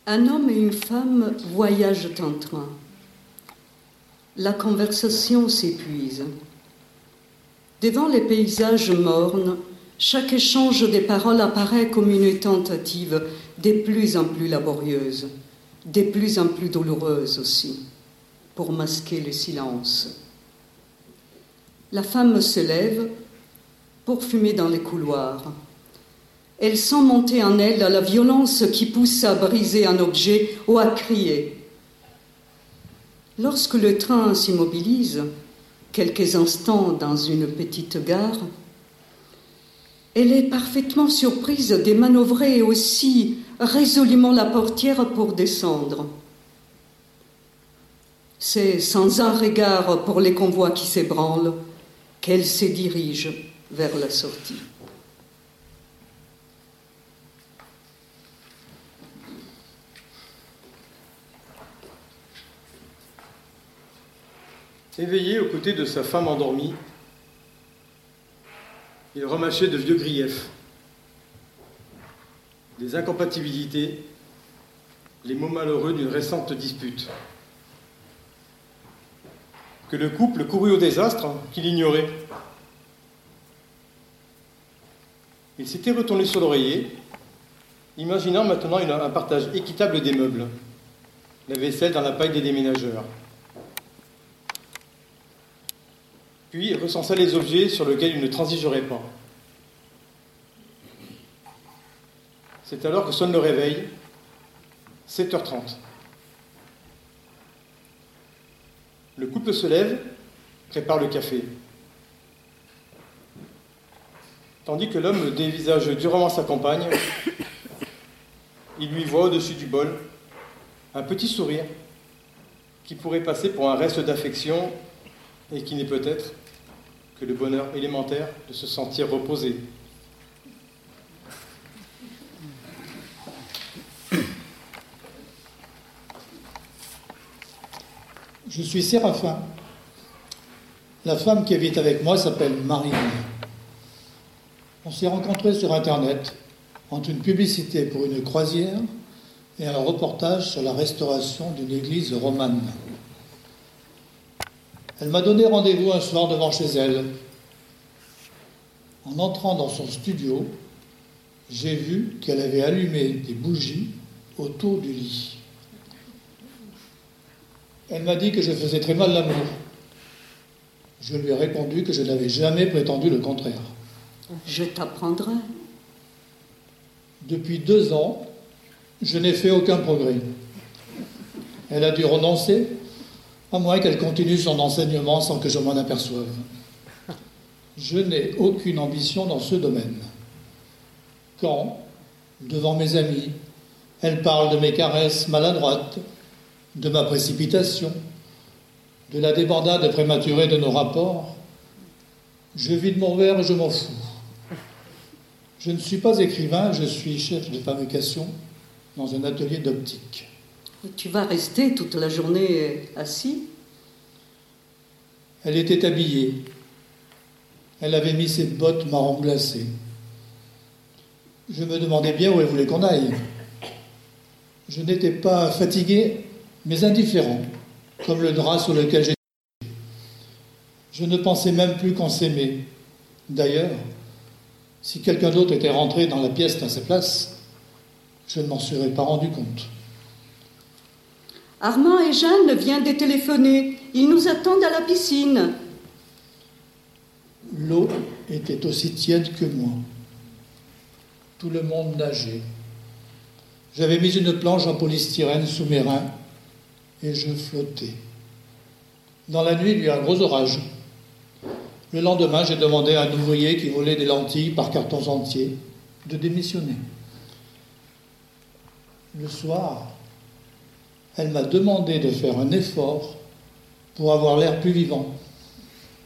Un homme et une femme voyagent en train. La conversation s'épuise. Devant les paysages mornes, chaque échange des paroles apparaît comme une tentative de plus en plus laborieuse, de plus en plus douloureuse aussi, pour masquer le silence. La femme se lève pour fumer dans les couloirs. Elle sent monter en elle la violence qui pousse à briser un objet ou à crier. Lorsque le train s'immobilise, quelques instants dans une petite gare, elle est parfaitement surprise de manœuvrer aussi résolument la portière pour descendre. C'est sans un regard pour les convois qui s'ébranlent qu'elle se dirige vers la sortie. Éveillé aux côtés de sa femme endormie, il remâchait de vieux griefs, des incompatibilités, les mots malheureux d'une récente dispute. Que le couple courut au désastre, qu'il ignorait. Il s'était retourné sur l'oreiller, imaginant maintenant un partage équitable des meubles, la vaisselle dans la paille des déménageurs. Puis il recensa les objets sur lesquels il ne transigerait pas. C'est alors que sonne le réveil, 7h30. Le couple se lève, prépare le café. Tandis que l'homme dévisage durement sa compagne, il lui voit au-dessus du bol un petit sourire qui pourrait passer pour un reste d'affection et qui n'est peut-être que le bonheur élémentaire de se sentir reposé. Je suis Séraphin. La femme qui habite avec moi s'appelle Marine. On s'est rencontrés sur Internet, entre une publicité pour une croisière et un reportage sur la restauration d'une église romane. Elle m'a donné rendez-vous un soir devant chez elle. En entrant dans son studio, j'ai vu qu'elle avait allumé des bougies autour du lit. Elle m'a dit que je faisais très mal l'amour. Je lui ai répondu que je n'avais jamais prétendu le contraire. Je t'apprendrai. Depuis 2 ans, je n'ai fait aucun progrès. Elle a dû renoncer, à moins qu'elle continue son enseignement sans que je m'en aperçoive. Je n'ai aucune ambition dans ce domaine. Quand, devant mes amis, elle parle de mes caresses maladroites, de ma précipitation, de la débandade prématurée de nos rapports, je vide mon verre et je m'en fous. Je ne suis pas écrivain, je suis chef de fabrication dans un atelier d'optique. Tu vas rester toute la journée assis? Elle était habillée. Elle avait mis ses bottes marron glacé. Je me demandais bien où elle voulait qu'on aille. Je n'étais pas fatigué, mais indifférent, comme le drap sur lequel j'étais. Je ne pensais même plus qu'on s'aimait. D'ailleurs, si quelqu'un d'autre était rentré dans la pièce à sa place, je ne m'en serais pas rendu compte. Armand et Jeanne viennent de téléphoner. Ils nous attendent à la piscine. L'eau était aussi tiède que moi. Tout le monde nageait. J'avais mis une planche en polystyrène sous mes reins et je flottais. Dans la nuit, il y eut un gros orage. Le lendemain, j'ai demandé à un ouvrier qui volait des lentilles par cartons entiers de démissionner. Le soir, elle m'a demandé de faire un effort pour avoir l'air plus vivant.